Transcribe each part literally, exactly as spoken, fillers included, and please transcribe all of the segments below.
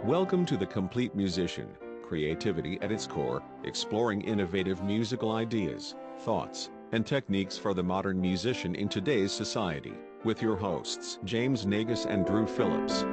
Welcome to The Complete Musician, creativity at its core, exploring innovative musical ideas, thoughts, and techniques for the modern musician in today's society, with your hosts, James Nagus and Drew Phillips.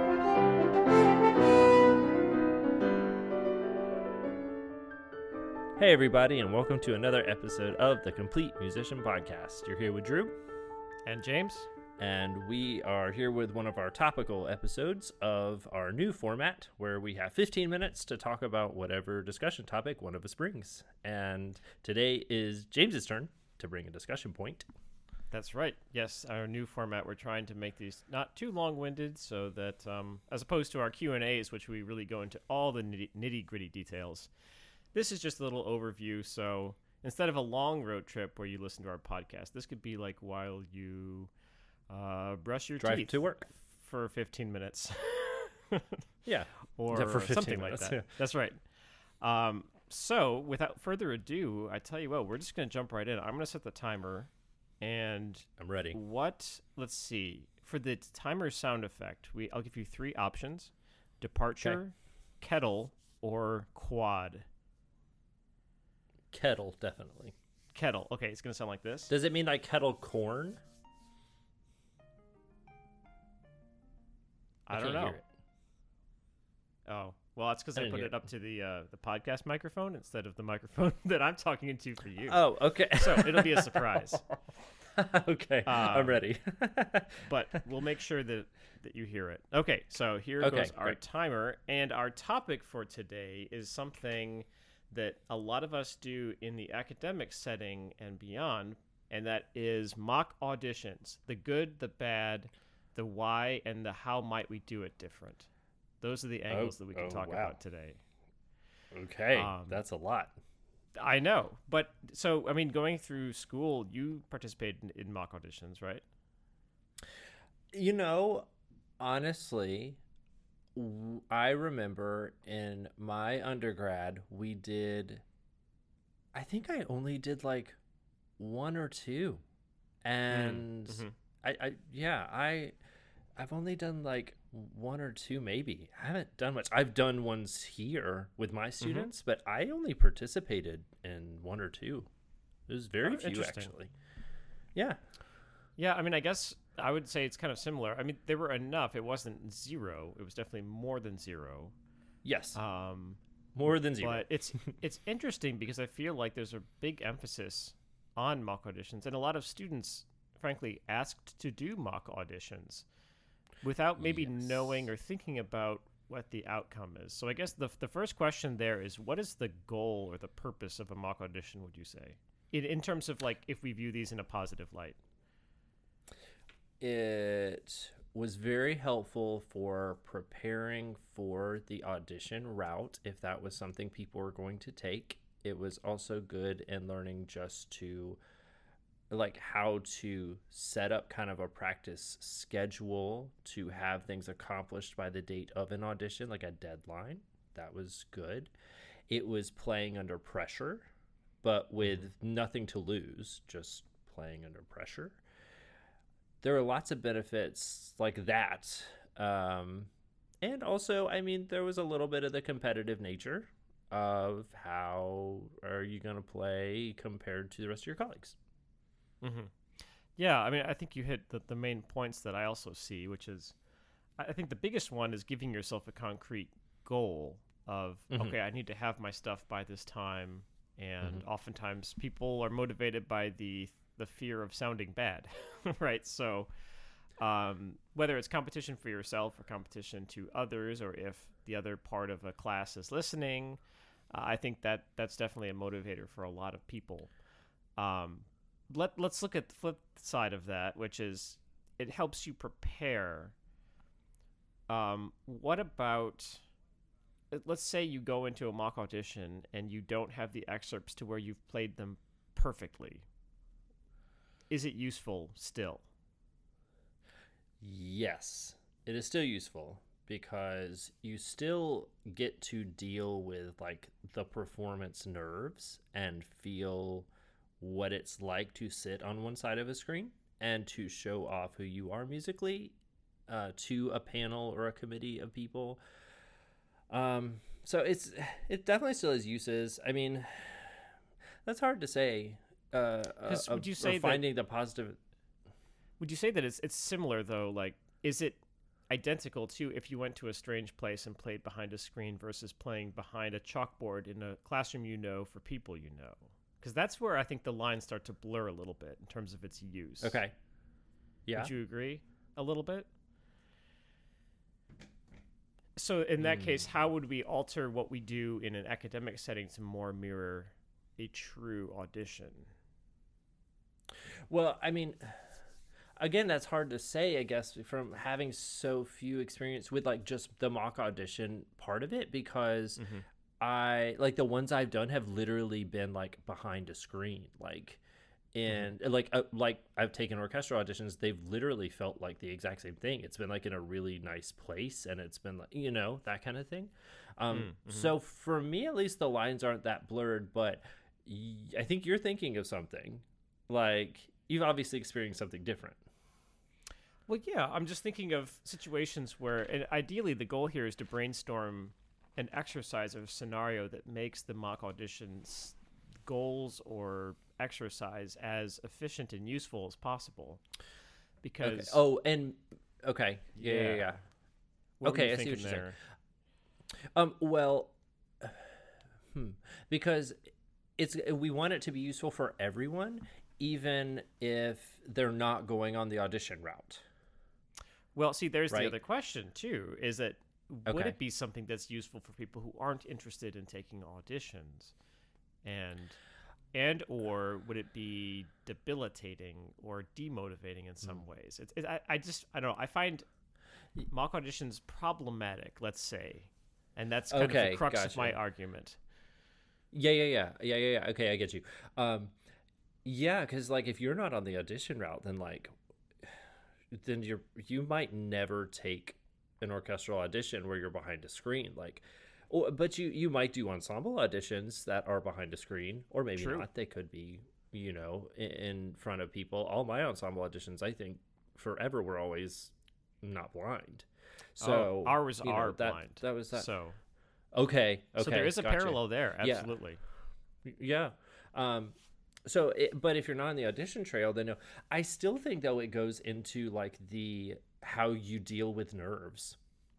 Hey everybody, and welcome to another episode of the Complete Musician Podcast. You're here with Drew and James, and we are here with one of our topical episodes of our new format where we have fifteen minutes to talk about whatever discussion topic one of us brings. And today is James's turn to bring a discussion point. That's right. Yes, our new format. We're trying to make these not too long-winded so that, um, as opposed to our Q and A's, which we really go into all the nitty- nitty-gritty details, this is just a little overview. So instead of a long road trip where you listen to our podcast, this could be like while you uh, brush your Drive teeth to work for fifteen minutes. Yeah. or Yeah, for something minutes, like that. yeah. That's right. Um, so without further ado, I tell you what, we're just going to jump right in. I'm going to set the timer. And I'm ready. What? Let's see. For the timer sound effect, we I'll give you three options: departure, Okay. kettle, or quad. Kettle, definitely. Kettle. Okay, it's gonna sound like this. Does it mean like kettle corn? I, don't can't know. hear it. Oh, well, that's because I I, didn't put hear it it. up to the uh, the podcast microphone instead of the microphone that I'm talking into for you. Oh, okay. So it'll be a surprise. Okay, I'm Um, ready. But we'll make sure that, that you hear it. Okay, so here Okay, goes our great. timer. And our topic for today is something that a lot of us do in the academic setting and beyond, and that is mock auditions. The good, the bad, the why, and the how might we do it different. Those are the angles that we can oh, talk wow. about today. Okay, Um, that's a lot. I know. But so, I mean, going through school, you participated in, in mock auditions, right? You know, honestly, w- I remember in my undergrad, we did, I think I only did like one or two. And mhm. I, I, yeah, I, I've only done like one or two, maybe. I haven't done much. I've done ones here with my students, but I only participated in one or two. There's very Oh, few, interesting. actually. Yeah. Yeah, I mean, I guess I would say it's kind of similar. I mean, there were enough. It wasn't zero. It was definitely more than zero. Yes. Um, More than zero. but it's it's interesting because I feel like there's a big emphasis on mock auditions, and a lot of students, frankly, asked to do mock auditions without maybe Yes. knowing or thinking about what the outcome is. So I guess the the first question there is, what is the goal or the purpose of a mock audition, would you say? In, in terms of, like, if we view these in a positive light. It was very helpful for preparing for the audition route if that was something people were going to take. It was also good in learning just to like how to set up kind of a practice schedule to have things accomplished by the date of an audition, like a deadline. That was good. It was playing under pressure, but with nothing to lose, just playing under pressure. There are lots of benefits like that. Um, and also, I mean, there was a little bit of the competitive nature of how are you going to play compared to the rest of your colleagues. Mm-hmm. Yeah, I mean, I think you hit the, the main points that I also see, which is, I I think the biggest one is giving yourself a concrete goal of, Mhm. okay, I need to have my stuff by this time. And Mhm. oftentimes people are motivated by the the fear of sounding bad, right? So um, whether it's competition for yourself or competition to others, or if the other part of a class is listening, uh, I think that that's definitely a motivator for a lot of people. Um, let, let's look at the flip side of that, which is it helps you prepare. Um, what about, let's say you go into a mock audition and you don't have the excerpts to where you've played them perfectly. Is it useful still? Yes, it is still useful because you still get to deal with like the performance nerves and feel what it's like to sit on one side of a screen and to show off who you are musically uh, to a panel or a committee of people. Um, so it's it definitely still has uses. I mean, that's hard to say. Uh, 'Cause uh, would you say that- finding the positive? Would you say that it's it's similar though? Like, is it identical to if you went to a strange place and played behind a screen versus playing behind a chalkboard in a classroom you know for people you know? Because that's where I think the lines start to blur a little bit in terms of its use. Okay. Yeah. Would you agree a little bit? So in that Mm. case, how would we alter what we do in an academic setting to more mirror a true audition? Well, I mean, again, that's hard to say, I guess, from having so few experience with like just the mock audition part of it, because Mm-hmm. I like the ones I've done have literally been like behind a screen, like, and Mm-hmm. like uh, like I've taken orchestral auditions, they've literally felt like the exact same thing. It's been like in a really nice place, and it's been like, you know, that kind of thing. Um, Mm-hmm. So for me, at least, the lines aren't that blurred. But y- I think you're thinking of something like you've obviously experienced something different. Well, yeah, I'm just thinking of situations where, and ideally, the goal here is to brainstorm an exercise or scenario that makes the mock audition's goals or exercise as efficient and useful as possible. Because Okay. Oh, and okay, yeah, yeah, Yeah. yeah. what were okay, you I see what thinking you're saying. there? Um, well, hmm, because it's we want it to be useful for everyone, even if they're not going on the audition route. Well, see, there's Right. the other question too: is that would Okay. it be something that's useful for people who aren't interested in taking auditions, and and or would it be debilitating or demotivating in some ways? It's it, I, I just I don't know. I find mock auditions problematic, let's say, and that's kind of Okay, the crux of gotcha. my argument. Yeah, yeah, yeah, yeah, yeah, yeah. Okay, I get you. Um, yeah, because like if you're not on the audition route, then like, then you're you might never take an orchestral audition where you're behind a screen, like, or but you you might do ensemble auditions that are behind a screen, or maybe True. not. They could be, you know, in, in front of people. All my ensemble auditions, I think, forever were always not blind. So Oh, ours you know, are that, blind. That was that. So, Okay, okay. so there is a gotcha. parallel there. Yeah. Absolutely. Yeah. Um, so, it, but if you're not on the audition trail, then no. I still think though it goes into like the how you deal with nerves,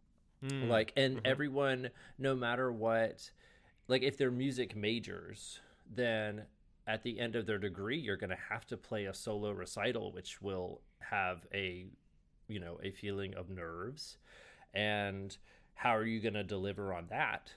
Mm. like, and Mhm. everyone, no matter what, like if they're music majors, then at the end of their degree, you're going to have to play a solo recital, which will have a, you know, a feeling of nerves, and how are you going to deliver on that?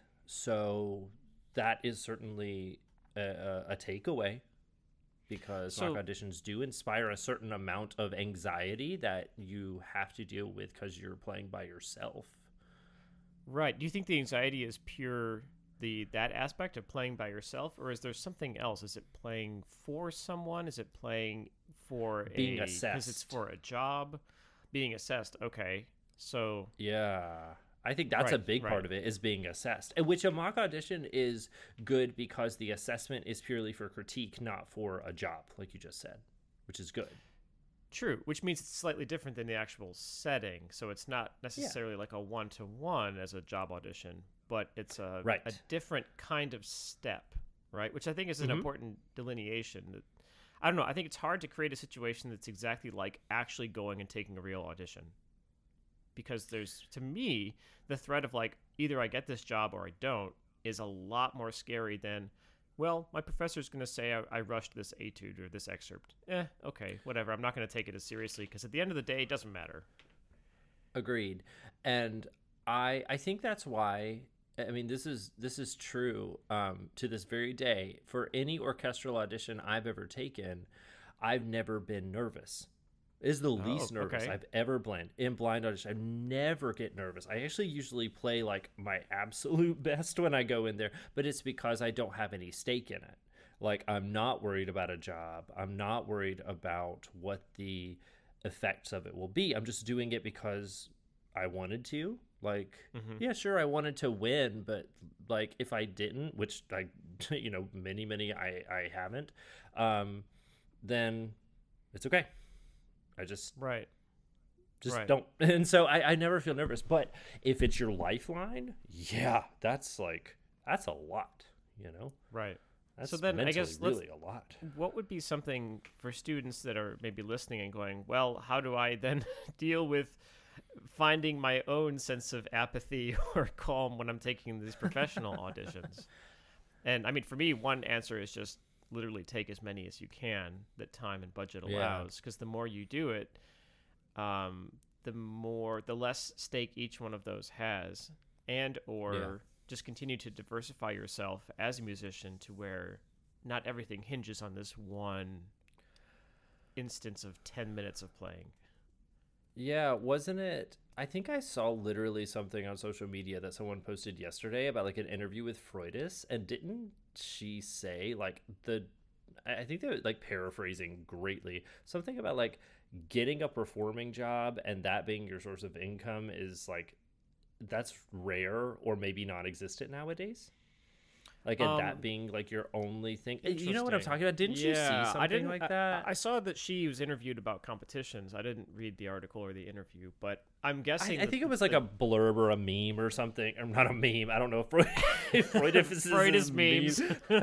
So that is certainly a, a, a takeaway, because So- mock auditions do inspire a certain amount of anxiety that you have to deal with because you're playing by yourself. Right. Do you think the anxiety is pure the that aspect of playing by yourself, or is there something else? Is it playing for someone? Is it playing for Being a because it's assessed. for a job? Being assessed. Okay. So Yeah. I think that's a Right, big right. part of it, is being assessed. And which a mock audition is good because the assessment is purely for critique, not for a job, like you just said, which is good. true, which means it's slightly different than the actual setting. So it's not necessarily like a one to one as a job audition, but it's a Right. a different kind of step, right? Which I think is an Mhm. important delineation. That I don't know. I think it's hard to create a situation that's exactly like actually going and taking a real audition. Because there's, to me, the threat of like, either I get this job or I don't is a lot more scary than, well, my professor's going to say I, I rushed this etude or this excerpt. Eh, okay, whatever. I'm not going to take it as seriously because at the end of the day, it doesn't matter. Agreed. And I I think that's why, I mean, this is this is true um, to this very day. For any orchestral audition I've ever taken, I've never been nervous. It is the least nervous okay. I've ever blind in blind audition. I never get nervous. I actually usually play like my absolute best when I go in there, but it's because I don't have any stake in it. Like, I'm not worried about a job. I'm not worried about what the effects of it will be. I'm just doing it because I wanted to. Like, Mhm. yeah, sure, I wanted to win, but like if I didn't, which I, you know, many, many I, I haven't, um, then it's okay. I just, Right. Just Right. don't. And so I, I never feel nervous. But if it's your lifeline, yeah, that's like, that's a lot, you know? Right. That's So then I mentally guess let's- really a lot. What would be something for students that are maybe listening and going, well, how do I then deal with finding my own sense of apathy or calm when I'm taking these professional auditions? And I mean, for me, one answer is just literally take as many as you can that time and budget Yeah. allows, because the more you do it, um, the more, the less stake each one of those has, and or Yeah. just continue to diversify yourself as a musician to where not everything hinges on this one instance of ten minutes of playing. Yeah, wasn't it? I think I saw literally something on social media that someone posted yesterday about like an interview with Freudis, and didn't she say like the? I I think they were like paraphrasing greatly something about like getting a performing job and that being your source of income is like that's rare or maybe non-existent nowadays. Like and Um, that being like your only thing. You know what I'm Interesting. talking about? Didn't you see Yeah, something I didn't, like I- that? I, I saw that she was interviewed about competitions. I didn't read the article or the interview, but I'm I, guessing. I that think it was like the- a blurb or a meme or something. Or not a meme. I don't know if Freud, if Freud if this is Freudis his memes.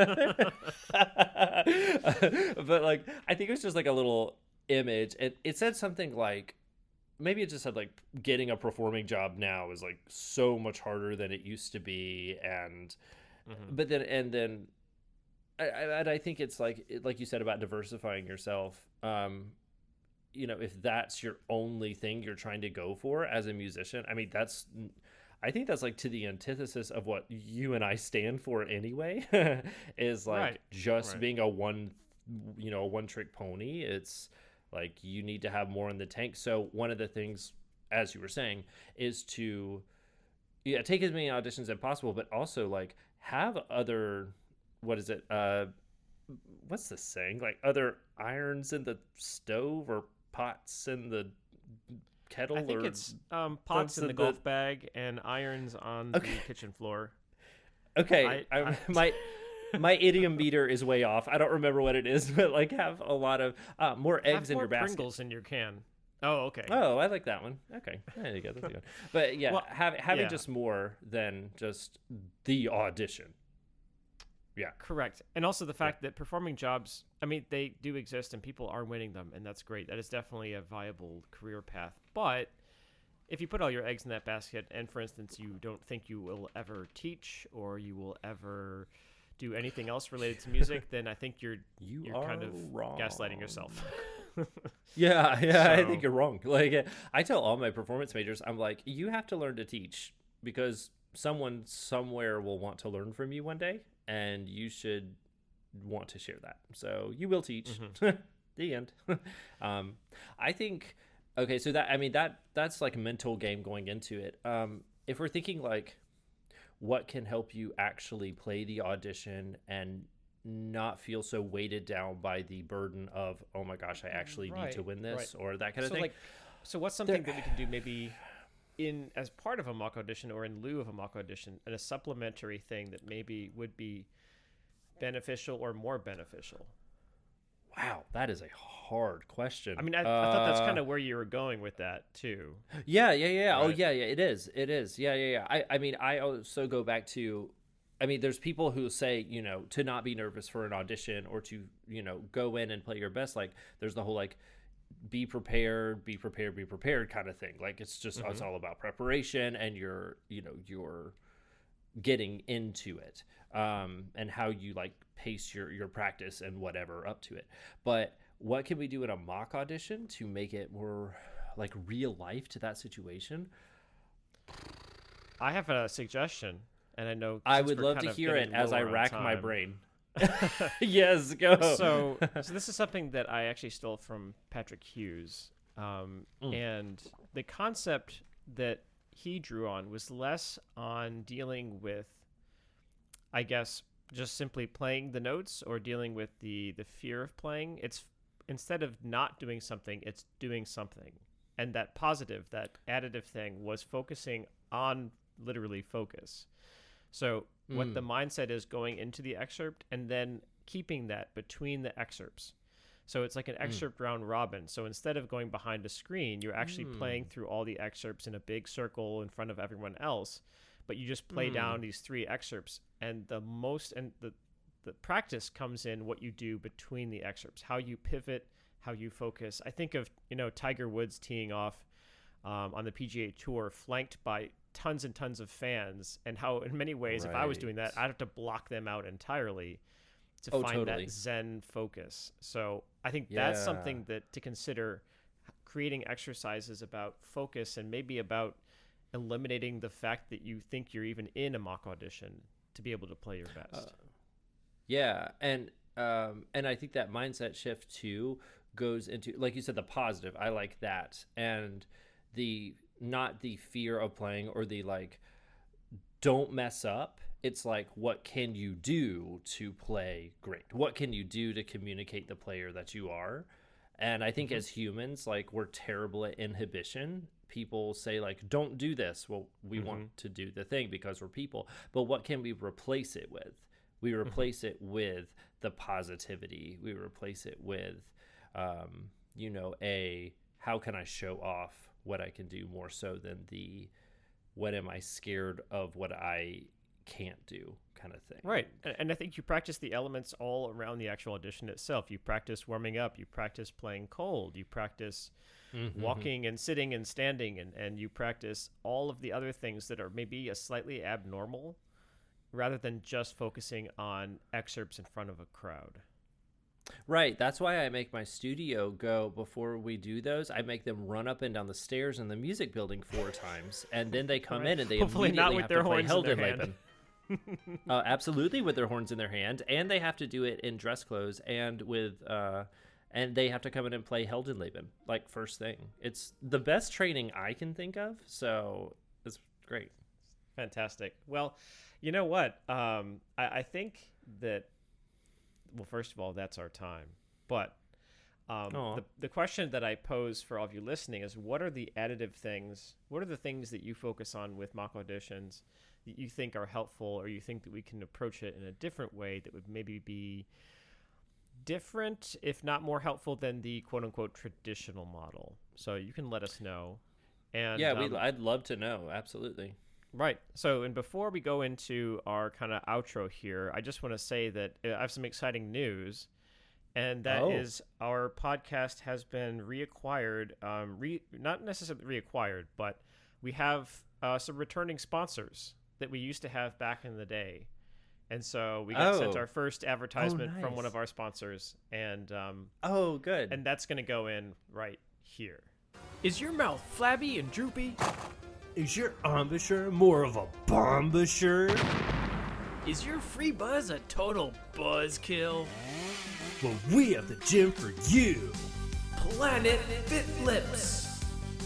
meme. But like, I think it was just like a little image. It it said something like, maybe it just said like getting a performing job now is like so much harder than it used to be, and Mhm. but then and then, I, I, and I think it's like like you said about diversifying yourself. Um, you know, if that's your only thing you're trying to go for as a musician, I mean, that's, I think that's like to the antithesis of what you and I stand for anyway, is like Right, just right. being a one, you know, a one trick pony. It's like you need to have more in the tank. So one of the things, as you were saying, is to, yeah, take as many auditions as possible, but also like have other, what is it? Uh, what's the saying? Like other irons in the stove or pots in the kettle? I think or... it's um, pots in in the the- golf bag and irons on Okay. the kitchen floor. Okay, I- I, I- my my idiom meter is way off. I don't remember what it is, but like have a lot of uh, more eggs Have in more your basket. Pringles in your can. Oh, okay. Oh, I like that one. Okay, there you go. That's a good one. But yeah, Well, have, having yeah. just more than just the audition. Yeah, Correct. And also the fact that performing jobs, I mean, they do exist and people are winning them, and that's great. That is definitely a viable career path. But if you put all your eggs in that basket, and for instance, you don't think you will ever teach or you will ever do anything else related to music, then I think you're you you're are kind of wrong. gaslighting yourself. Yeah, yeah, I So- think you're wrong. Like, uh, I tell all my performance majors, I'm like, you have to learn to teach because someone somewhere will want to learn from you one day, and you should want to share that. So you will teach. Mm-hmm. The end. um, I think. Okay, so that I mean that that's like a mental game going into it. Um, if we're thinking like, what can help you actually play the audition and not feel so weighted down by the burden of, oh my gosh, I actually need to Right, win this, right. or that kind of so thing. like, so what's something that we can do maybe in as part of a mock audition or in lieu of a mock audition, and a supplementary thing that maybe would be beneficial or more beneficial? Wow, that is a hard question. I mean, I, I thought that's Uh, kind of where you were going with that too. Yeah, yeah, yeah. Oh, Right. yeah, yeah. It is. It is. Yeah, yeah, yeah. I, I mean, I also go back to, I mean, there's people who say, you know, to not be nervous for an audition or to, you know, go in and play your best. Like, there's the whole like, be prepared, be prepared, be prepared kind of thing. Like, it's just, it's all about preparation and you're, you know, you're getting into it, um, and how you like pace your your practice and whatever up to it. But what can we do in a mock audition to make it more like real life to that situation? I have a suggestion, and I know I since would we're love kind to of hear it getting as I lower on rack my time- brain. Yes, go. so, so this is something that I actually stole from Patrick Hughes, um, Mm. and the concept that he drew on was less on dealing with, I guess, just simply playing the notes or dealing with the the fear of playing. It's instead of not doing something, it's doing something, and that positive, that additive thing was focusing on literally focus. So what Mm. the mindset is going into the excerpt and then keeping that between the excerpts. So it's like an excerpt mm. round robin. So instead of going behind a screen, you're actually mm. playing through all the excerpts in a big circle in front of everyone else, but you just play mm. down these three excerpts. And the most and the the practice comes in what you do between the excerpts, how you pivot, how you focus. I think of, you know, Tiger Woods teeing off um, on the P G A Tour, flanked by tons and tons of fans, and how in many ways, right. if I was doing that, I'd have to block them out entirely to oh, find totally. that Zen focus. So I think yeah. that's something that to consider, creating exercises about focus and maybe about eliminating the fact that you think you're even in a mock audition to be able to play your best. Uh, yeah. And, um, and I think that mindset shift too goes into, like you said, the positive. I like that. And the, not the fear of playing or the like, don't mess up. It's like, what can you do to play great? What can you do to communicate the player that you are? And I think mm-hmm. as humans, like, we're terrible at inhibition. People say, like, don't do this. Well, we mm-hmm. want to do the thing because we're people. But what can we replace it with? We replace mm-hmm. it with the positivity. We replace it with, um, you know, a, how can I show off what I can do, more so than the, what am I scared of what I can't do kind of thing. Right. And I think you practice the elements all around the actual audition itself. You practice warming up, you practice playing cold, you practice mm-hmm. walking and sitting and standing, and, and you practice all of the other things that are maybe a slightly abnormal, rather than just focusing on excerpts in front of a crowd. Right. That's why I make my studio go, before we do those, I make them run up and down the stairs in the music building four times, and then they come right. in and they Hopefully immediately not with have their to play horns in their hand. Heldenleben. uh, absolutely, with their horns in their hand, and they have to do it in dress clothes, and with uh, and they have to come in and play Heldenleben like first thing. It's the best training I can think of, so it's great. Fantastic. Well, you know what? Um, I, I think that. Well, first of all, that's our time. But um, the, the question that I pose for all of you listening is, what are the additive things? What are the things that you focus on with mock auditions that you think are helpful, or you think that we can approach it in a different way that would maybe be different, if not more helpful than the quote unquote traditional model? So you can let us know. And yeah, um, we, I'd love to know. Absolutely. Right. So, and before we go into our kind of outro here, I just want to say that I have some exciting news, and that oh. is our podcast has been reacquired, um, re, not necessarily reacquired, but we have uh, some returning sponsors that we used to have back in the day. And so we got oh. sent our first advertisement oh, nice. from one of our sponsors, and um, oh, good. And that's going to go in right here. Is your mouth flabby and droopy? Is your embouchure more of a bombouchure? Is your free buzz a total buzzkill? Well, we have the gym for you. Planet Fit Flips.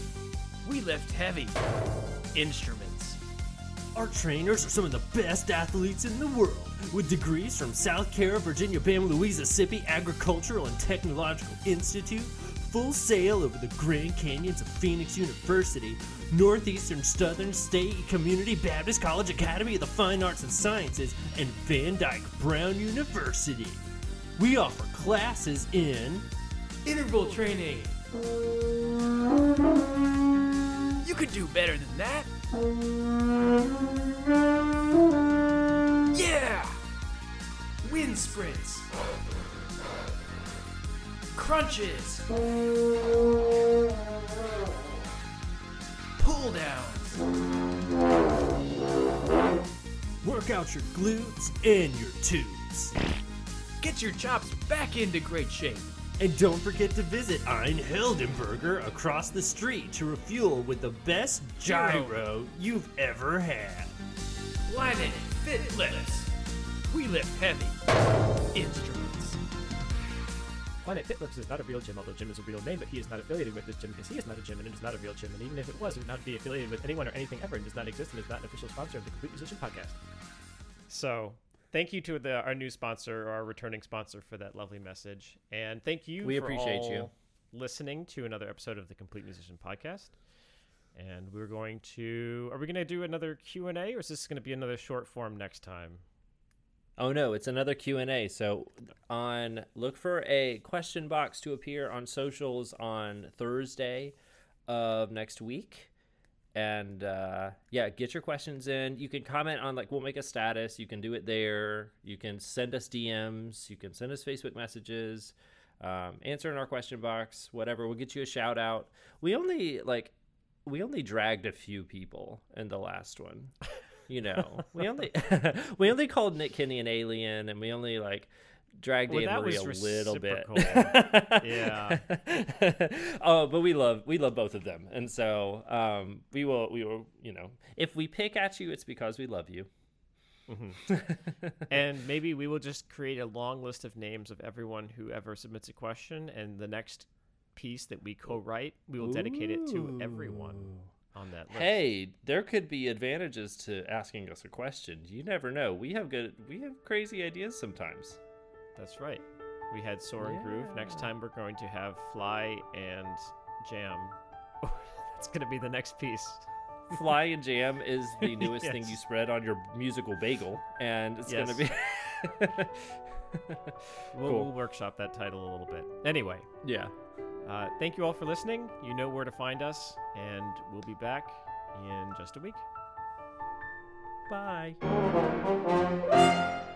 We lift heavy instruments. Our trainers are some of the best athletes in the world, with degrees from South Carolina, Virginia, Bama, Louisiana, Mississippi Agricultural and Technological Institute, full sail over the Grand Canyons of Phoenix University, Northeastern Southern State Community Baptist College Academy of the Fine Arts and Sciences, and Van Dyke Brown University. We offer classes in interval training. You could do better than that. Yeah! Wind sprints. Crunches. Pull downs. Work out your glutes and your tubes. Get your chops back into great shape. And don't forget to visit Ein Heldenberger across the street to refuel with the best gyro you've ever had. Planet Fit Flips. We lift heavy instruments. Planet Fit Flips is not a real gym, although gym is a real name, but he is not affiliated with this gym because he is not a gym and it is not a real gym. And even if it was, it would not be affiliated with anyone or anything ever and does not exist and is not an official sponsor of the Complete Musician Podcast. So, thank you to the, our new sponsor, our returning sponsor, for that lovely message. And thank you we for appreciate all you. listening to another episode of the Complete Musician Podcast. And we're going to... Are we going to do another Q and A, or is this going to be another short form next time? Oh no, it's another Q and A. So on look for a question box to appear on socials on Thursday of next week. And uh, yeah, get your questions in. You can comment on, like, we'll make a status. You can do it there. You can send us D Ms. You can send us Facebook messages. Um, answer in our question box, whatever. We'll get you a shout out. We only like we only dragged a few people in the last one. You know, we only we only called Nick Kinney an alien, and we only like dragged Well, Anne that Marie a was little bit. reciprocal. Yeah. Oh, but we love we love both of them, and so um, we will we will you know, if we pick at you, it's because we love you. Mm-hmm. And maybe we will just create a long list of names of everyone who ever submits a question, and the next piece that we co-write, we will dedicate it to everyone on that list. Hey, there could be advantages to asking us a question. You never know. We have good we have crazy ideas sometimes. That's right. We had Soar and Groove. Next time we're going to have Fly and Jam. That's going to be the next piece. Fly and Jam is the newest Yes. thing you spread on your musical bagel, and it's Yes. going to be We'll, Cool. we'll workshop that title a little bit. Anyway, yeah. uh, thank you all for listening. You know where to find us, and we'll be back in just a week. Bye.